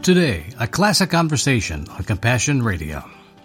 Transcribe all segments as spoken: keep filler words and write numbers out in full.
Today, a classic conversation on Compassion Radio.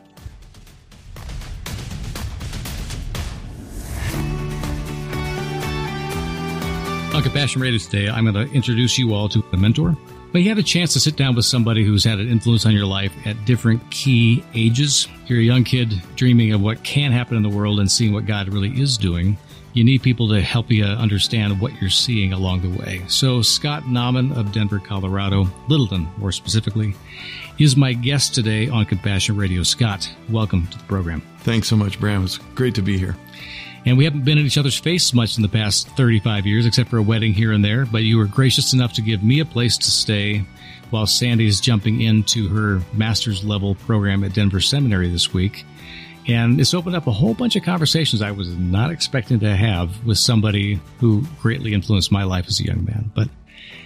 On Compassion Radio today, I'm going to introduce you all to a mentor. When you have a chance to sit down with somebody who's had an influence on your life at different key ages, you're a young kid dreaming of what can happen in the world and seeing what God really is doing, you need people to help you understand what you're seeing along the way. So Scott Nauman of Denver, Colorado, Littleton more specifically, is my guest today on Compassion Radio. Scott, welcome to the program. Thanks so much, Bram. It's great to be here. And we haven't been in each other's face much in the past thirty-five years, except for a wedding here and there, but you were gracious enough to give me a place to stay while Sandy's jumping into her master's level program at Denver Seminary this week. And it's opened up a whole bunch of conversations I was not expecting to have with somebody who greatly influenced my life as a young man. But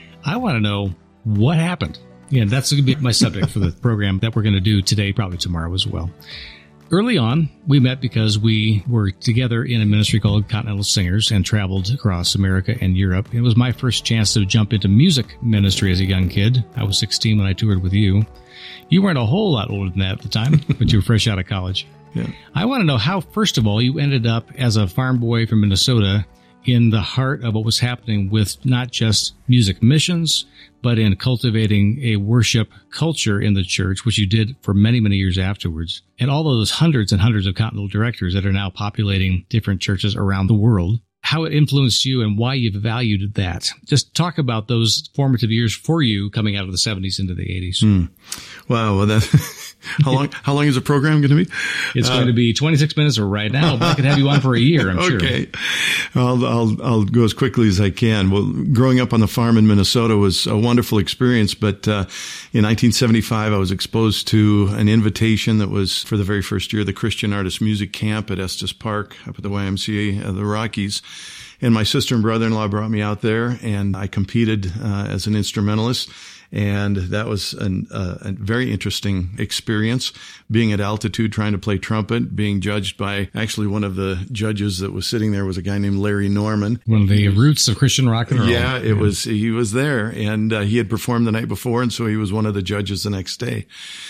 I want to know what happened. Yeah, that's going to be my subject for the program that we're going to do today, probably tomorrow as well. Early on, we met because we were together in a ministry called Continental Singers and traveled across America and Europe. It was my first chance to jump into music ministry as a young kid. I was sixteen when I toured with you. You weren't a whole lot older than that at the time, but you were fresh out of college. Yeah. I want to know how, first of all, you ended up as a farm boy from Minnesota in the heart of what was happening with not just music missions, but in cultivating a worship culture in the church, which you did for many, many years afterwards. And all of those hundreds and hundreds of continental directors that are now populating different churches around the world, how it influenced you and why you've valued that. Just talk about those formative years for you coming out of the seventies into the eighties. Mm. Wow. Well, that, how long, how long is the program going to be? It's uh, going to be twenty-six minutes or right now, but I could have you on for a year, I'm sure. Okay. I'll, I'll, I'll go as quickly as I can. Well, growing up on the farm in Minnesota was a wonderful experience, but, uh, in nineteen seventy-five, I was exposed to an invitation that was for the very first year, the Christian Artist Music Camp at Estes Park up at the Y M C A of the Rockies. And my sister and brother-in-law brought me out there, and I competed uh, as an instrumentalist. And that was an, uh, a very interesting experience, being at altitude, trying to play trumpet, being judged by actually one of the judges that was sitting there was a guy named Larry Norman. One of the roots of Christian rock and roll. Yeah, it yeah. was, he was there, and uh, he had performed the night before, and so he was one of the judges the next day.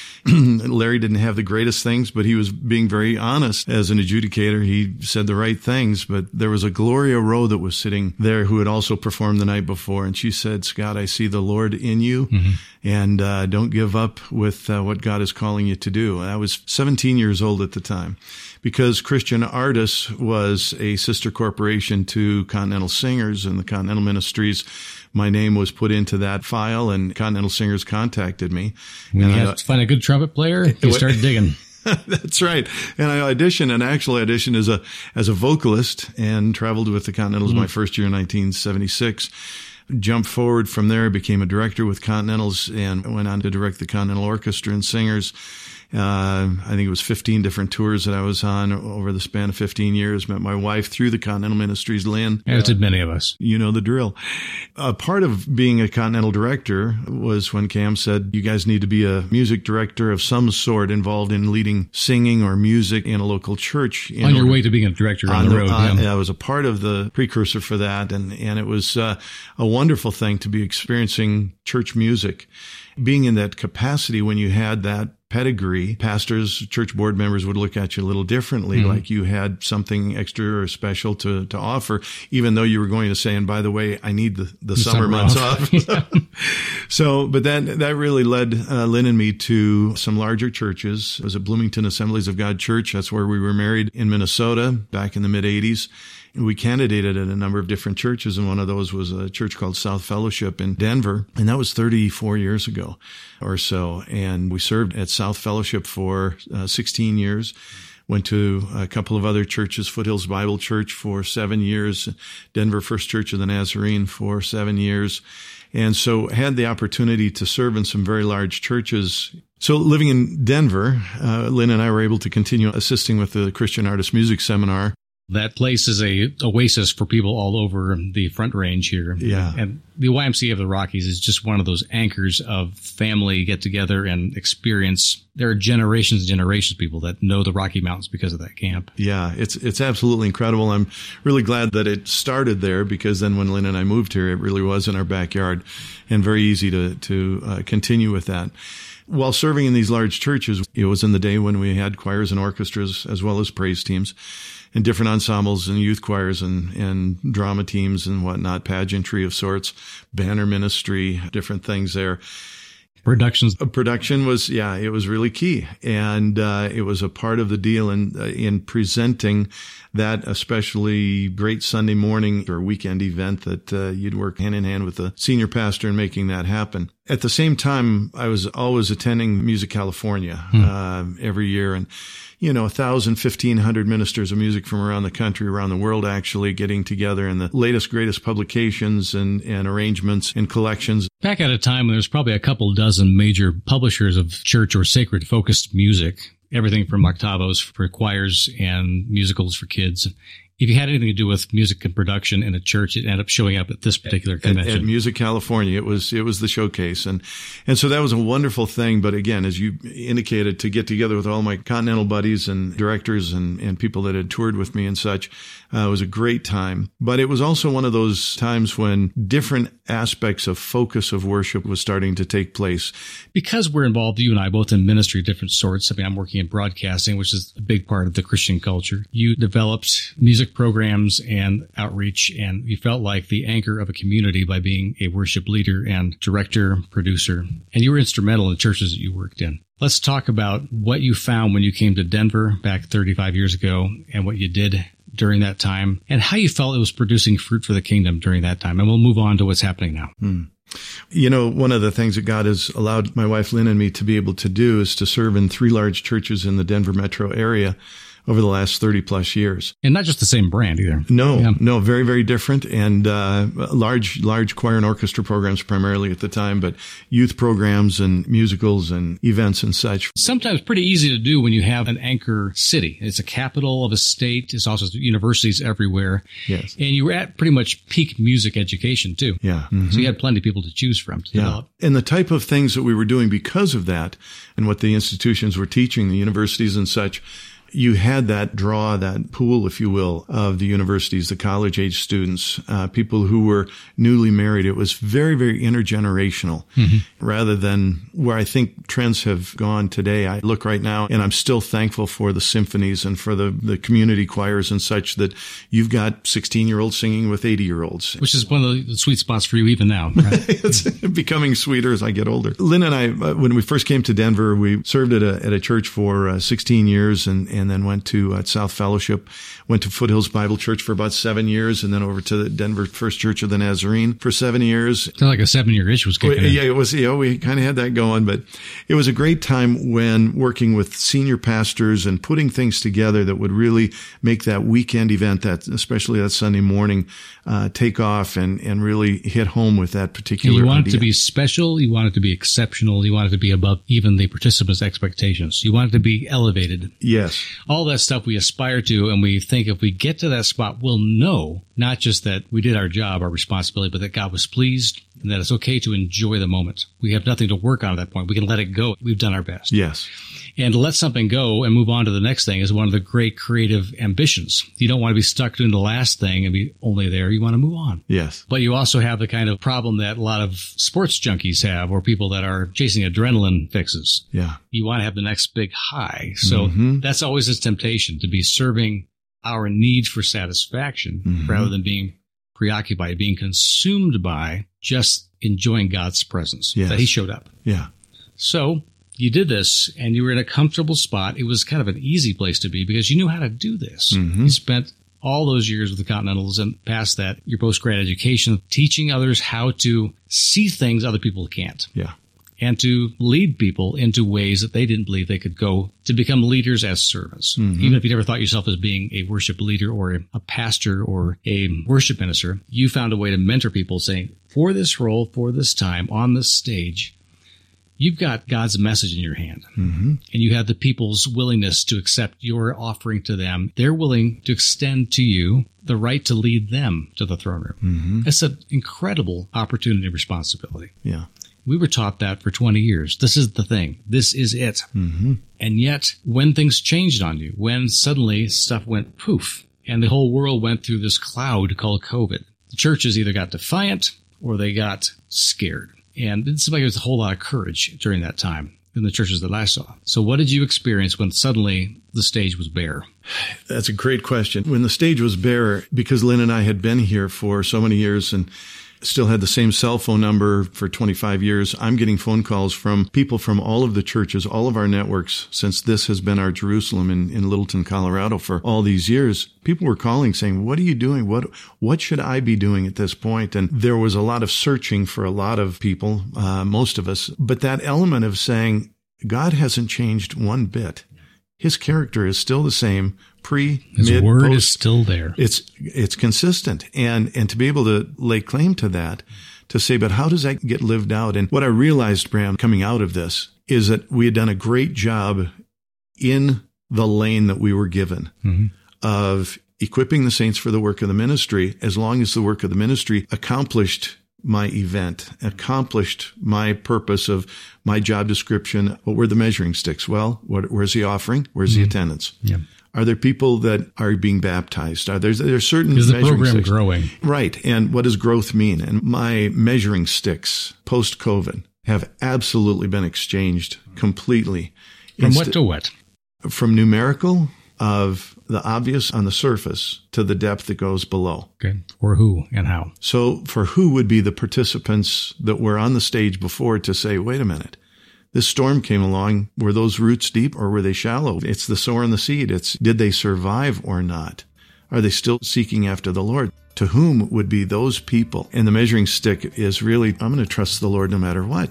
Larry didn't have the greatest things, but he was being very honest as an adjudicator. He said the right things, but there was a Gloria Rowe that was sitting there who had also performed the night before. And she said, Scott, I see the Lord in you, mm-hmm. and uh, don't give up with uh, what God is calling you to do. I was seventeen years old at the time. Because Christian Artists was a sister corporation to Continental Singers and the Continental Ministries, my name was put into that file, and Continental Singers contacted me. When and you I, had to find a good trumpet player, you started digging. That's right. And I auditioned, and actually auditioned as a as a vocalist, and traveled with the Continentals mm-hmm. my first year in nineteen seventy-six. Jumped forward from there, became a director with Continentals, and went on to direct the Continental Orchestra and Singers. Uh, I think it was fifteen different tours that I was on over the span of fifteen years. Met my wife through the Continental Ministries, Lynn. As did many of us. You know the drill. A part of being a Continental director was when Cam said, you guys need to be a music director of some sort involved in leading singing or music in a local church. On your way to being a director on, on the road. Uh, yeah. I was a part of the precursor for that, and, and it was uh, a wonderful thing to be experiencing church music. Being in that capacity when you had that pedigree, pastors, church board members would look at you a little differently, mm-hmm. like you had something extra or special to, to offer, even though you were going to say, and by the way, I need the, the, the summer, summer months off. off. So, but that, that really led uh, Lynn and me to some larger churches. It was at Bloomington Assemblies of God Church. That's where we were married in Minnesota back in the mid eighties. We candidated at a number of different churches, and one of those was a church called South Fellowship in Denver, and that was thirty-four years ago or so. And we served at South Fellowship for uh, sixteen years. Went to a couple of other churches, Foothills Bible Church for seven years, Denver First Church of the Nazarene for seven years. And so had the opportunity to serve in some very large churches. So living in Denver, uh, Lynn and I were able to continue assisting with the Christian Artist Music Seminar. That place is a oasis for people all over the Front Range here. Yeah. And the Y M C A of the Rockies is just one of those anchors of family get together and experience. There are generations and generations of people that know the Rocky Mountains because of that camp. Yeah, it's it's absolutely incredible. I'm really glad that it started there, because then when Lynn and I moved here, it really was in our backyard and very easy to, to uh, continue with that. While serving in these large churches, it was in the day when we had choirs and orchestras as well as praise teams and different ensembles and youth choirs and, and drama teams and whatnot, pageantry of sorts, banner ministry, different things there. Productions. Production was, yeah, it was really key. And uh, it was a part of the deal in, uh, in presenting that especially great Sunday morning or weekend event that uh, you'd work hand in hand with the senior pastor in making that happen. At the same time, I was always attending Music California hmm. uh, every year. And, you know, a thousand, fifteen hundred ministers of music from around the country, around the world, actually getting together in the latest, greatest publications and, and arrangements and collections. Back at a time when there's probably a couple dozen major publishers of church or sacred focused music, everything from octavos for choirs and musicals for kids. If you had anything to do with music and production in a church, it ended up showing up at this particular convention. At, at Music California, it was it was the showcase, and and so that was a wonderful thing. But again, as you indicated, to get together with all my Continental buddies and directors and and people that had toured with me and such, uh, was a great time. But it was also one of those times when different aspects of focus of worship was starting to take place. Because we're involved, you and I, both in ministry of different sorts. I mean, I'm working in broadcasting, which is a big part of the Christian culture. You developed music programs and outreach, and you felt like the anchor of a community by being a worship leader and director, producer, and you were instrumental in the churches that you worked in. Let's talk about what you found when you came to Denver back thirty-five years ago and what you did during that time and how you felt it was producing fruit for the kingdom during that time. And we'll move on to what's happening now. Hmm. You know, one of the things that God has allowed my wife Lynn and me to be able to do is to serve in three large churches in the Denver metro area over the last thirty plus years. And not just the same brand either. No, yeah. no, very, very different. And uh large, large choir and orchestra programs primarily at the time, but youth programs and musicals and events and such. Sometimes pretty easy to do when you have an anchor city. It's a capital of a state. It's also universities everywhere. Yes. And you were at pretty much peak music education too. Yeah. Mm-hmm. So you had plenty of people to choose from to yeah. develop. And the type of things that we were doing because of that and what the institutions were teaching, the universities and such, you had that draw, that pool, if you will, of the universities, the college-age students, uh, people who were newly married. It was very, very intergenerational, mm-hmm. rather than where I think trends have gone today. I look right now, and I'm still thankful for the symphonies and for the, the community choirs and such that you've got sixteen-year-olds singing with eighty-year-olds. Which is one of the sweet spots for you even now. Right? It's becoming sweeter as I get older. Lynn and I, uh, when we first came to Denver, we served at a, at a church for uh, sixteen years, and and then went to uh, South Fellowship, went to Foothills Bible Church for about seven years, and then over to the Denver First Church of the Nazarene for seven years. Sounds like a seven-year itch was kicking well, in. Yeah, it was. You know, we kind of had that going, but it was a great time when working with senior pastors and putting things together that would really make that weekend event, that especially that Sunday morning, uh, take off and and really hit home with that particular. And you want idea. it to be special. You want it to be exceptional. You want it to be above even the participants' expectations. You want it to be elevated. Yes. All that stuff we aspire to, and we think if we get to that spot, we'll know not just that we did our job, our responsibility, but that God was pleased and that it's okay to enjoy the moment. We have nothing to work on at that point. We can let it go. We've done our best. Yes. And to let something go and move on to the next thing is one of the great creative ambitions. You don't want to be stuck doing the last thing and be only there. You want to move on. Yes. But you also have the kind of problem that a lot of sports junkies have, or people that are chasing adrenaline fixes. Yeah. You want to have the next big high. So mm-hmm. that's always a temptation, to be serving our need for satisfaction mm-hmm. rather than being preoccupied, being consumed by just enjoying God's presence, yes. that he showed up. Yeah. So you did this and you were in a comfortable spot. It was kind of an easy place to be because you knew how to do this. Mm-hmm. You spent all those years with the Continentals, and past that, your post-grad education, teaching others how to see things other people can't. Yeah. And to lead people into ways that they didn't believe they could go, to become leaders as servants. Mm-hmm. Even if you never thought yourself as being a worship leader or a, a pastor or a worship minister, you found a way to mentor people saying, for this role, for this time, on this stage, You've got God's message in your hand, Mm-hmm. and you have the people's willingness to accept your offering to them. They're willing to extend to you the right to lead them to the throne room. Mm-hmm. It's an incredible opportunity and responsibility. Yeah. We were taught that for twenty years. This is the thing. This is it. Mm-hmm. And yet, when things changed on you, when suddenly stuff went poof, and the whole world went through this cloud called COVID, the churches either got defiant or they got scared. And it seemed like there was a whole lot of courage during that time in the churches that I saw. So what did you experience when suddenly the stage was bare? That's a great question. When the stage was bare, because Lynn and I had been here for so many years and still had the same cell phone number for twenty-five years, I'm getting phone calls from people from all of the churches, all of our networks, since this has been our Jerusalem in, in Littleton, Colorado for all these years. People were calling saying, what are you doing? What what should I be doing at this point? And there was a lot of searching for a lot of people, uh, most of us. But that element of saying, God hasn't changed one bit. His character is still the same, pre, His mid, word post. is still there. It's it's consistent, and and to be able to lay claim to that, to say, but how does that get lived out? And what I realized, Bram, coming out of this, is that we had done a great job in the lane that we were given Mm-hmm. of equipping the saints for the work of the ministry, as long as the work of the ministry accomplished my event, accomplished my purpose of my job description. What were the measuring sticks? Well, what, where's the offering? Where's Mm-hmm. the attendance? Yeah. Are there people that are being baptized? Are there, there are certain Is the measuring program sticks. growing? Right. And what does growth mean? And my measuring sticks post-COVID have absolutely been exchanged completely. From Inst- what to what? From numerical of the obvious on the surface to the depth that goes below. Okay. Or who and how? So for who would be the participants that were on the stage before to say, wait a minute, this storm came along. Were those roots deep or were they shallow? It's the sower and the seed. It's did they survive or not? Are they still seeking after the Lord? To whom would be those people? And the measuring stick is really, I'm going to trust the Lord no matter what.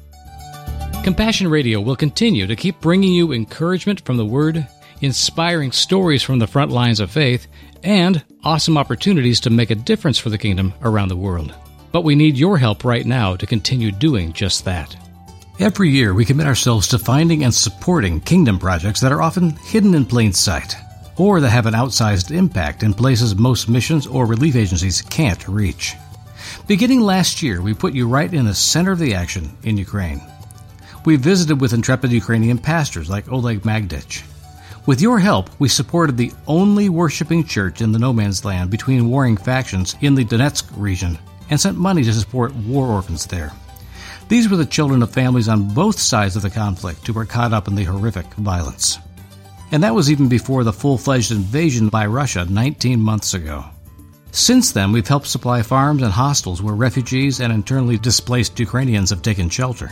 Compassion Radio will continue to keep bringing you encouragement from the Word, inspiring stories from the front lines of faith, and awesome opportunities to make a difference for the kingdom around the world. But we need your help right now to continue doing just that. Every year, we commit ourselves to finding and supporting kingdom projects that are often hidden in plain sight, or that have an outsized impact in places most missions or relief agencies can't reach. Beginning last year, we put you right in the center of the action in Ukraine. We visited with intrepid Ukrainian pastors like Oleg Magdich. With your help, we supported the only worshiping church in the no man's land between warring factions in the Donetsk region and sent money to support war orphans there. These were the children of families on both sides of the conflict who were caught up in the horrific violence. And that was even before the full-fledged invasion by Russia nineteen months ago. Since then, we've helped supply farms and hostels where refugees and internally displaced Ukrainians have taken shelter.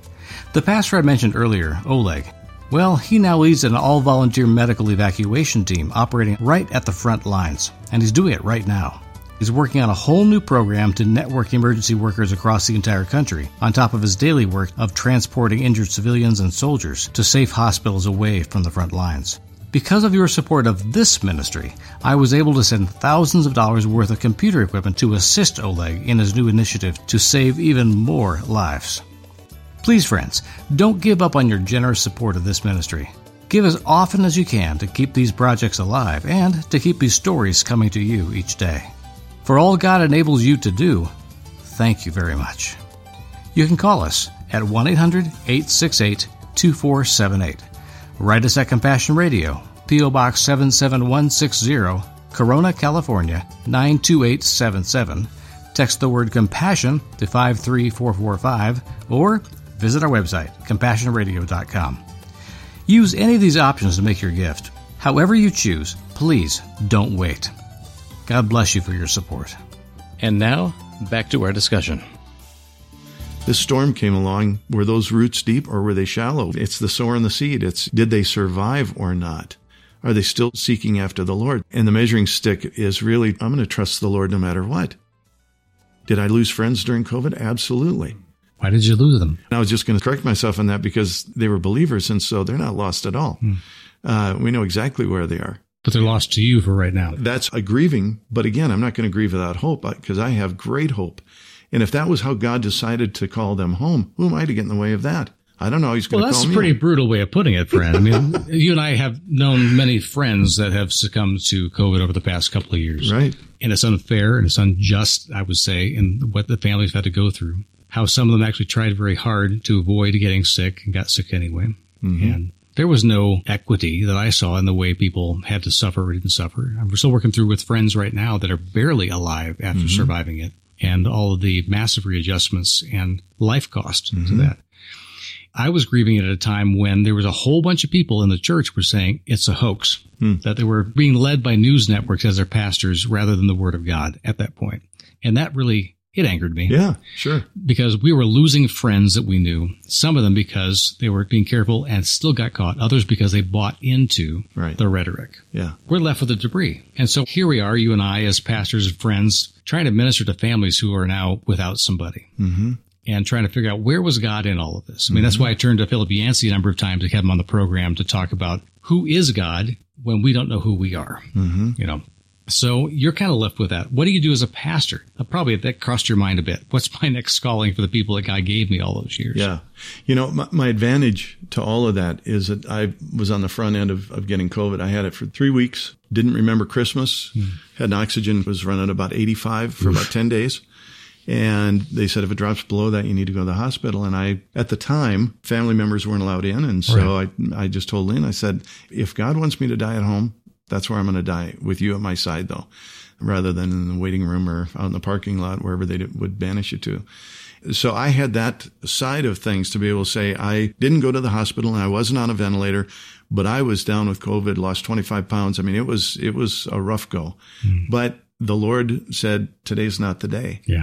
The pastor I mentioned earlier, Oleg, well, he now leads an all-volunteer medical evacuation team operating right at the front lines, and he's doing it right now. He's working on a whole new program to network emergency workers across the entire country, on top of his daily work of transporting injured civilians and soldiers to safe hospitals away from the front lines. Because of your support of this ministry, I was able to send thousands of dollars worth of computer equipment to assist Oleg in his new initiative to save even more lives. Please, friends, don't give up on your generous support of this ministry. Give as often as you can to keep these projects alive and to keep these stories coming to you each day. For all God enables you to do, thank you very much. You can call us at one eight hundred, eight six eight, two four seven eight. Write us at Compassion Radio, P O Box seven seven one six zero, Corona, California, nine two eight seven seven. Text the word Compassion to five three four four five or visit our website, compassion radio dot com. Use any of these options to make your gift. However you choose, please don't wait. God bless you for your support. And now, back to our discussion. This storm came along. Were those roots deep or were they shallow? It's the sower and the seed. It's did they survive or not? Are they still seeking after the Lord? And the measuring stick is really, I'm going to trust the Lord no matter what. Did I lose friends during COVID? Absolutely. Why did you lose them? And I was just going to correct myself on that because they were believers, and so they're not lost at all. Hmm. Uh, we know exactly where they are. But they're lost to you for right now. That's a grieving. But again, I'm not going to grieve without hope because I have great hope. And if that was how God decided to call them home, who am I to get in the way of that? I don't know. He's going to well, call me. Well, that's a pretty home. brutal way of putting it, friend. I mean, you and I have known many friends that have succumbed to COVID over the past couple of years. Right. And it's unfair and it's unjust, I would say, in what the families had to go through. How some of them actually tried very hard to avoid getting sick and got sick anyway. Mm-hmm. And there was no equity that I saw in the way people had to suffer or didn't suffer. I'm still working through with friends right now that are barely alive after mm-hmm. surviving it, and all of the massive readjustments and life cost mm-hmm. to that. I was grieving at a time when there was a whole bunch of people in the church were saying it's a hoax, mm. that they were being led by news networks as their pastors rather than the Word of God at that point. And that really, it angered me. Yeah, sure. Because we were losing friends that we knew, some of them because they were being careful and still got caught, others because they bought into right. the rhetoric. Yeah. We're left with the debris. And so here we are, you and I, as pastors and friends, trying to minister to families who are now without somebody. Mm-hmm. And trying to figure out where was God in all of this. I mean, mm-hmm. that's why I turned to Philip Yancey a number of times to have him on the program to talk about who is God when we don't know who we are, mm-hmm. you know. So you're kind of left with that. What do you do as a pastor? Uh, probably that crossed your mind a bit. What's my next calling for the people that God gave me all those years? Yeah. You know, my, my advantage to all of that is that I was on the front end of, of getting COVID. I had it for three weeks, didn't remember Christmas, mm. had an oxygen, was running about eighty-five for Oof. about ten days. And they said, if it drops below that, you need to go to the hospital. And I, at the time, family members weren't allowed in. And so right. I, I just told Lynn, I said, if God wants me to die at home, that's where I'm going to die, with you at my side, though, rather than in the waiting room or out in the parking lot, wherever they would banish you to. So I had that side of things to be able to say, I didn't go to the hospital and I wasn't on a ventilator, but I was down with COVID, lost twenty-five pounds. I mean, it was, it was a rough go, mm. but the Lord said, today's not the day. Yeah.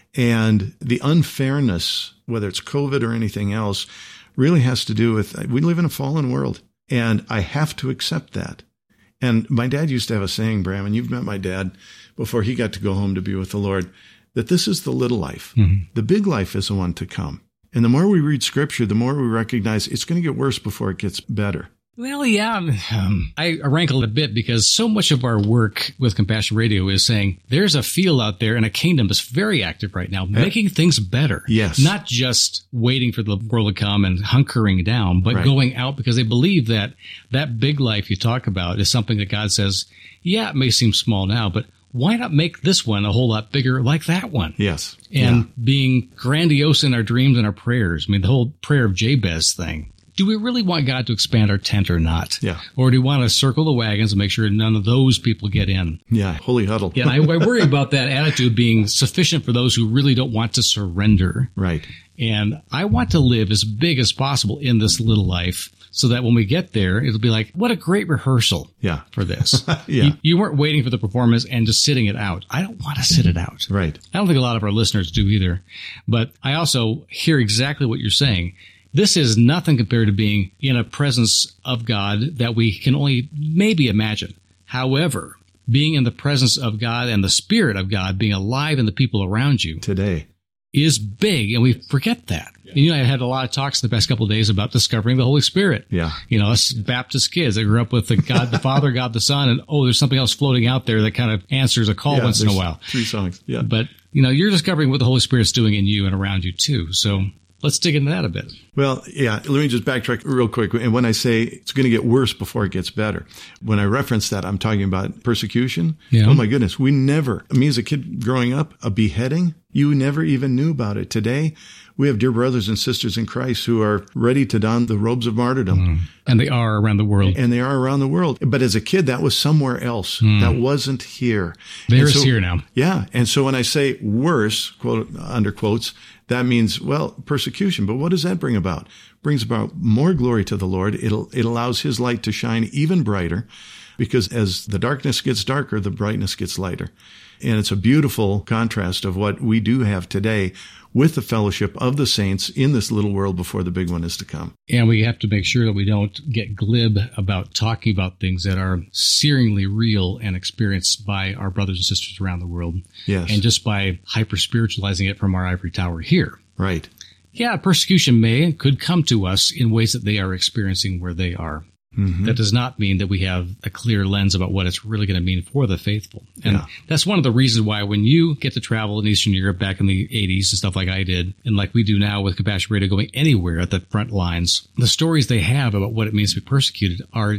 And the unfairness, whether it's COVID or anything else, really has to do with, we live in a fallen world, and I have to accept that. And my dad used to have a saying, Bram, and you've met my dad before he got to go home to be with the Lord, that this is the little life. Mm-hmm. The big life is the one to come. And the more we read Scripture, the more we recognize it's going to get worse before it gets better. Well, yeah, um, I rankled a bit because so much of our work with Compassion Radio is saying there's a field out there and a kingdom that's very active right now, making things better. Yes. Not just waiting for the world to come and hunkering down, but right. going out because they believe that that big life you talk about is something that God says, yeah, it may seem small now, but why not make this one a whole lot bigger like that one? Yes. And yeah. being grandiose in our dreams and our prayers. I mean, the whole prayer of Jabez thing. Do we really want God to expand our tent or not? Yeah. Or do we want to circle the wagons and make sure none of those people get in? Yeah, holy huddle. Yeah, I, I worry about that attitude being sufficient for those who really don't want to surrender. Right. And I want to live as big as possible in this little life so that when we get there, it'll be like, what a great rehearsal yeah. for this. yeah. you, you weren't waiting for the performance and just sitting it out. I don't want to sit it out. Right. I don't think a lot of our listeners do either. But I also hear exactly what you're saying. This is nothing compared to being in a presence of God that we can only maybe imagine. However, being in the presence of God and the Spirit of God being alive in the people around you today is big, and we forget that. Yeah. You know, I had a lot of talks the past couple of days about discovering the Holy Spirit. Yeah. You know, us Baptist kids that grew up with the God the Father, God the Son, and oh, there's something else floating out there that kind of answers a call yeah, once in a while. Three songs. Yeah. But, you know, you're discovering what the Holy Spirit's doing in you and around you too. So let's dig into that a bit. Well, yeah, let me just backtrack real quick. And when I say it's going to get worse before it gets better, when I reference that, I'm talking about persecution. Yeah. Oh my goodness. We never, me as a kid growing up, a beheading, you never even knew about it. Today, we have dear brothers and sisters in Christ who are ready to don the robes of martyrdom. Mm. And they are around the world. And they are around the world. But as a kid, that was somewhere else. Mm. That wasn't here. There's so, here now. Yeah. And so when I say worse, quote, under quotes, that means, well, persecution. But what does that bring about? Brings about more glory to the Lord. It'll, it allows His light to shine even brighter, because as the darkness gets darker, the brightness gets lighter. And it's a beautiful contrast of what we do have today with the fellowship of the saints in this little world before the big one is to come. And we have to make sure that we don't get glib about talking about things that are searingly real and experienced by our brothers and sisters around the world. Yes. And just by hyper-spiritualizing it from our ivory tower here. Right. Yeah, persecution may and could come to us in ways that they are experiencing where they are. Mm-hmm. That does not mean that we have a clear lens about what it's really going to mean for the faithful. And yeah. that's one of the reasons why when you get to travel in Eastern Europe back in the eighties and stuff like I did, and like we do now with Compassion Radio going anywhere at the front lines, the stories they have about what it means to be persecuted are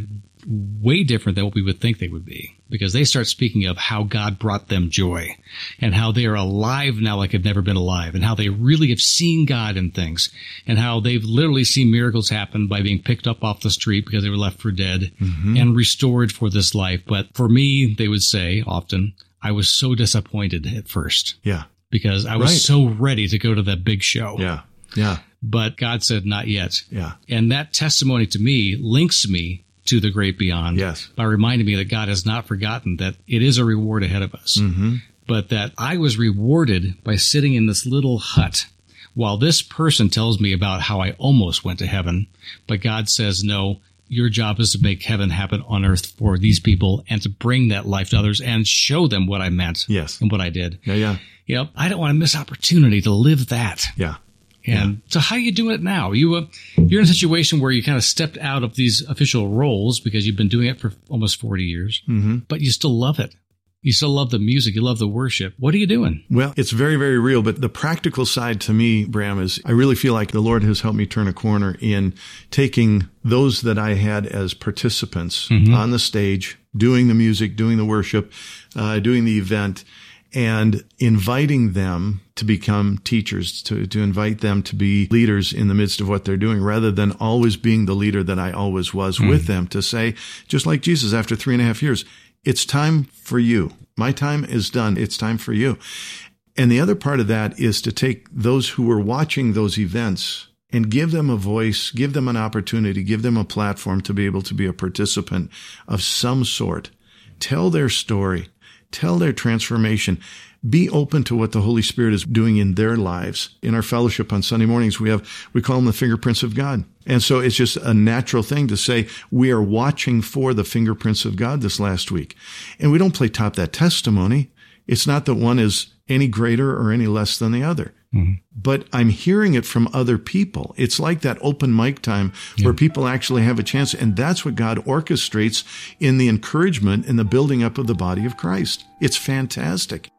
way different than what we would think they would be, because they start speaking of how God brought them joy and how they are alive now like they've never been alive, and how they really have seen God in things, and how they've literally seen miracles happen by being picked up off the street because they were left for dead mm-hmm. and restored for this life. But for me, they would say often, I was so disappointed at first. Yeah. Because I was right. so ready to go to that big show. Yeah. Yeah. But God said, not yet. Yeah. And that testimony to me links me to the great beyond, yes. by reminding me that God has not forgotten that it is a reward ahead of us, mm-hmm. but that I was rewarded by sitting in this little hut while this person tells me about how I almost went to heaven. But God says, no, your job is to make heaven happen on earth for these people and to bring that life to others and show them what I meant yes. and what I did. Yeah, yeah. You know, I don't want to miss opportunity to live that. Yeah. And yeah. so how are you doing it now? You, uh, you're in a situation where you kind of stepped out of these official roles because you've been doing it for almost forty years, mm-hmm. but you still love it. You still love the music. You love the worship. What are you doing? Well, it's very, very real. But the practical side to me, Bram, is I really feel like the Lord has helped me turn a corner in taking those that I had as participants mm-hmm. on the stage, doing the music, doing the worship, uh, doing the event, and inviting them to become teachers, to, to invite them to be leaders in the midst of what they're doing, rather than always being the leader that I always was mm. with them, to say, just like Jesus after three and a half years, it's time for you. My time is done. It's time for you. And the other part of that is to take those who were watching those events and give them a voice, give them an opportunity, give them a platform to be able to be a participant of some sort. Tell their story. Tell their transformation. Be open to what the Holy Spirit is doing in their lives. In our fellowship on Sunday mornings, we have, we call them the fingerprints of God. And so it's just a natural thing to say, we are watching for the fingerprints of God this last week. And we don't play top that testimony. It's not that one is any greater or any less than the other. Mm-hmm. But I'm hearing it from other people. It's like that open mic time yeah. where people actually have a chance. And that's what God orchestrates in the encouragement and the building up of the body of Christ. It's fantastic.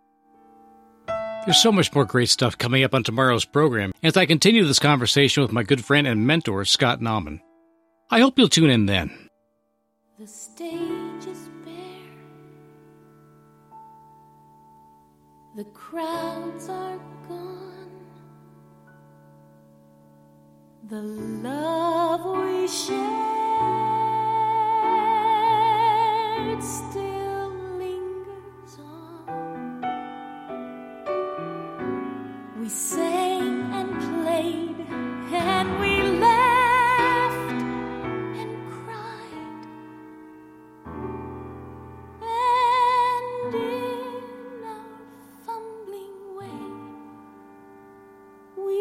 There's so much more great stuff coming up on tomorrow's program as I continue this conversation with my good friend and mentor, Scott Nauman. I hope you'll tune in then. The stage is bare. The crowds are gone. The love we shared still lingers on. We sang and played and we laughed and cried. And in our fumbling way, we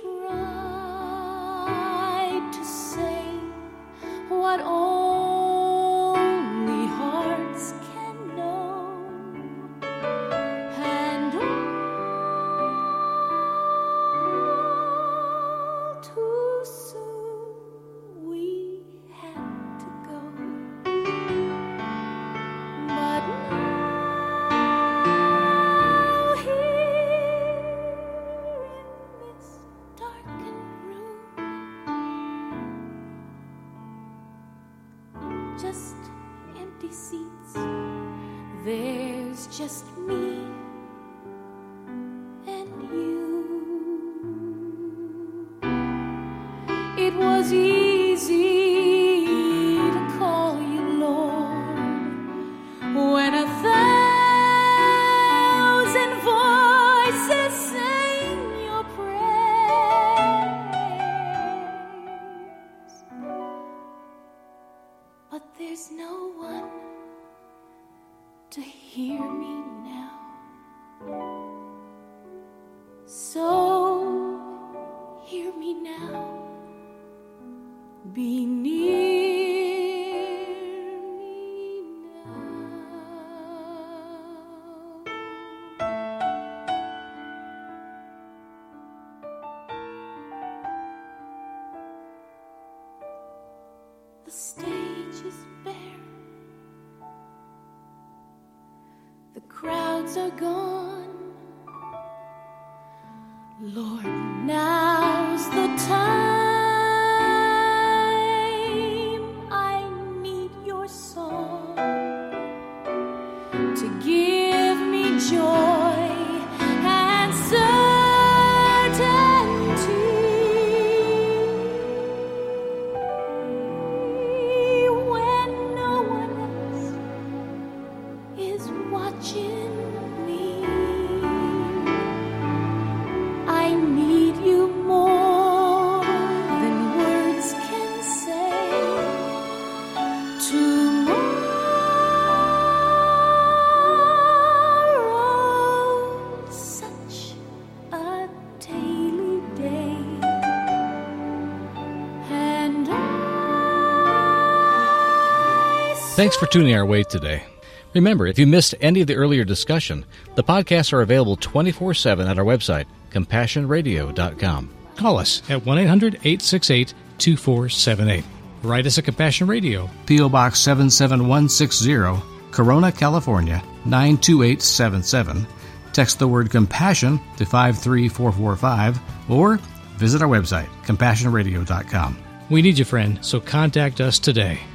tried to say what only hearts can know. And all too soon we had to go. But now here in this darkened room, just empty seats, there's just me and you. It was easy to call you Lord when a thousand voices sang your praise. But there's no one to hear me now. So hear me now. Be near me now. The stage is bare. The crowds are gone. Lord, now's the time. I need your song to give me joy and certainty. When no one else is watching me, I need you more than words can say. Tomorrow, such a daily day, and I Thanks for tuning our way today. Remember, if you missed any of the earlier discussion, the podcasts are available twenty-four seven at our website, compassion radio dot com. Call us at one eight hundred eight six eight two four seven eight. Write us at Compassion Radio, P O. Box seven seven one six zero, Corona, California, nine two eight seven seven. Text the word Compassion to five three four four five, or visit our website, compassion radio dot com. We need you, friend, so contact us today.